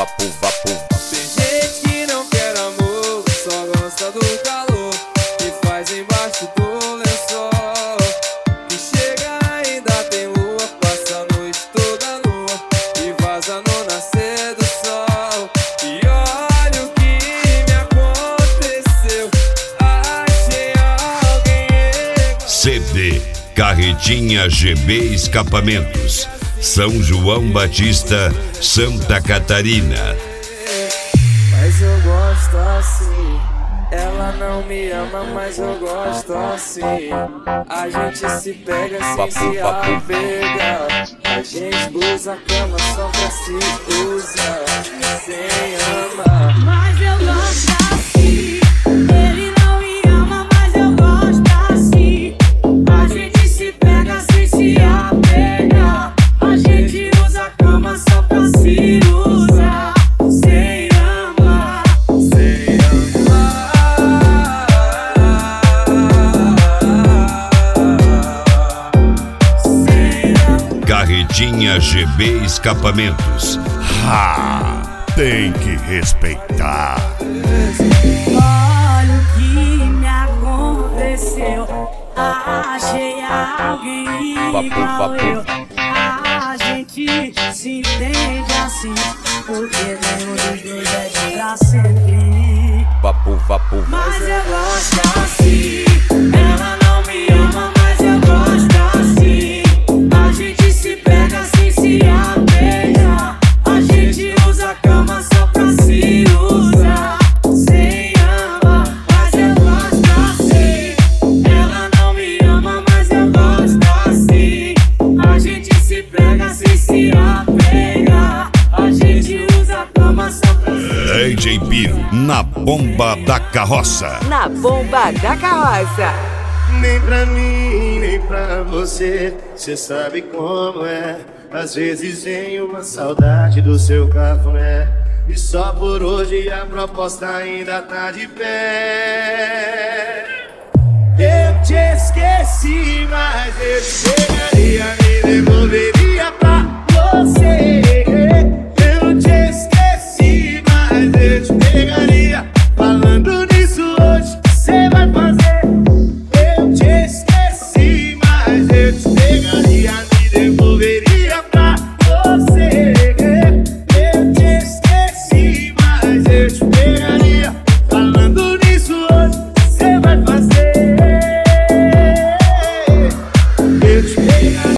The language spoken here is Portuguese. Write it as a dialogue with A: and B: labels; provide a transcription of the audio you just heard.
A: vapo, vapo.
B: Tem gente que não quer amor, só gosta do calor que faz embaixo do lençol. Que chega ainda tem lua, passa a noite toda nua e vaza no nascer do sol. E olha o que me aconteceu, achei alguém.
C: CD Carretinha GB Escapamentos, São João Batista, Santa Catarina.
B: Mas eu gosto assim. Ela não me ama, mas eu gosto assim. A gente se pega sem se apega. A gente usa a cama só pra se usar, sem amar.
D: Mas eu gosto assim. Ele não me ama, mas eu gosto assim. A gente se pega sem se apega. A gente usa a cama só pra se usar, sem amar.
B: Sem amar.
C: Carretinha GB Escapamentos. Tem que respeitar.
D: Olha o que me aconteceu. Achei alguém igual eu. A gente se entende assim, porque nenhum dos dois é de pra sempre.
A: Vapo, vapo.
D: Mas eu gosto assim. Ela não me ama, mas eu gosto assim. A gente se pega sem se apega. A gente usa a cama só pra se usar, sem amar. Mas eu gosto assim. Ela não me ama, mas eu gosto assim. A gente se pega sem se apega. A gente usa a cama só pra se usar.
C: DJ Piro, na bomba da carroça.
E: Na bomba da carroça.
F: Nem pra mim, nem pra você, cê sabe como é. Às vezes vem uma saudade do seu cafuné. E só por hoje a proposta ainda tá de pé. Eu te esqueci, mas eu chegaria, me devolveria pra você. Eu te esqueci, mas eu te pegaria. Falando nisso hoje, cê vai fazer. Eu te esqueci, mas eu te pegaria, me devolveria pra você. Eu te esqueci, mas eu te pegaria. Falando nisso hoje, cê vai fazer. Eu te pegaria.